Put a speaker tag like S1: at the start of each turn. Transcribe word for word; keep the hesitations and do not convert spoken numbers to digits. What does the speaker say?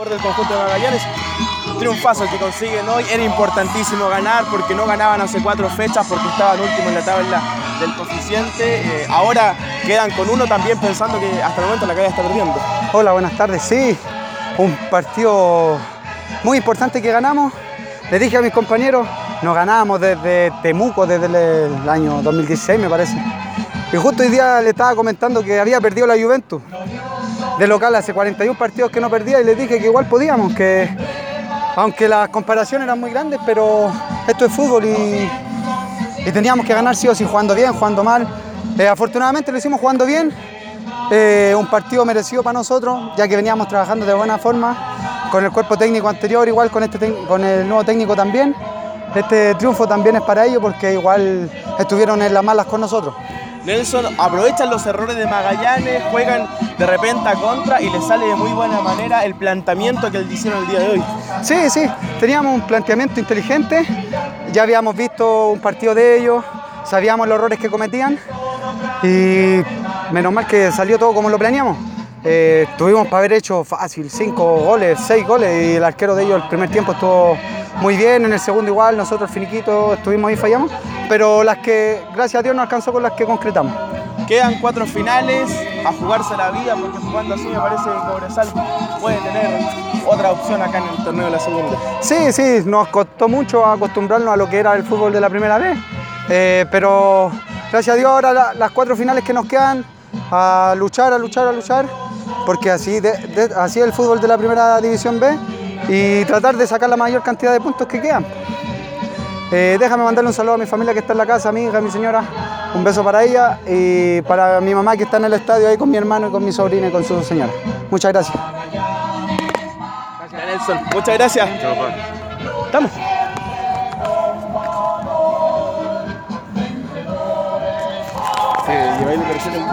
S1: Del conjunto de Magallanes, triunfazo el que consiguen hoy. Era importantísimo ganar porque no ganaban hace cuatro fechas porque estaban últimos en la tabla del coeficiente. Eh, ahora quedan con uno también pensando que hasta el momento la calle está perdiendo.
S2: Hola, buenas tardes. Sí, un partido muy importante que ganamos. Le dije a mis compañeros, nos ganábamos desde Temuco, desde el año dos mil dieciséis me parece. Y justo hoy día le estaba comentando que había perdido la Juventus de local hace cuarenta y un partidos que no perdía y les dije que igual podíamos, que aunque las comparaciones eran muy grandes, pero esto es fútbol y, y teníamos que ganar sí o sí, jugando bien, jugando mal. Eh, afortunadamente lo hicimos jugando bien, eh, un partido merecido para nosotros, ya que veníamos trabajando de buena forma, con el cuerpo técnico anterior, igual con, este, con el nuevo técnico también. Este triunfo también es para ellos porque igual estuvieron en las malas con nosotros.
S1: Nelson, aprovechan los errores de Magallanes, juegan de repente a contra y les sale de muy buena manera el planteamiento que le hicieron el día de hoy.
S2: Sí, sí, teníamos un planteamiento inteligente, ya habíamos visto un partido de ellos, sabíamos los errores que cometían y menos mal que salió todo como lo planeamos. Eh, tuvimos para haber hecho fácil, cinco goles, seis goles y el arquero de ellos el primer tiempo estuvo muy bien, en el segundo igual, nosotros el finiquito estuvimos ahí, fallamos, pero las que, gracias a Dios, nos alcanzó con las que concretamos.
S1: Quedan cuatro finales, a jugarse la vida, porque jugando así me parece que Cobresal puede tener otra opción acá en el torneo de la segunda.
S2: Sí, sí, nos costó mucho acostumbrarnos a lo que era el fútbol de la primera vez, eh, pero gracias a Dios ahora la, las cuatro finales que nos quedan, a luchar, a luchar, a luchar, porque así, de, de, así es el fútbol de la primera división B y tratar de sacar la mayor cantidad de puntos que quedan. Eh, déjame mandarle un saludo a mi familia que está en la casa, a mi hija, a mi señora, un beso para ella y para mi mamá que está en el estadio ahí con mi hermano y con mi sobrina y con su señora. Muchas gracias.
S1: Gracias, Nelson. Muchas gracias. Estamos. Sí, lleváis la versión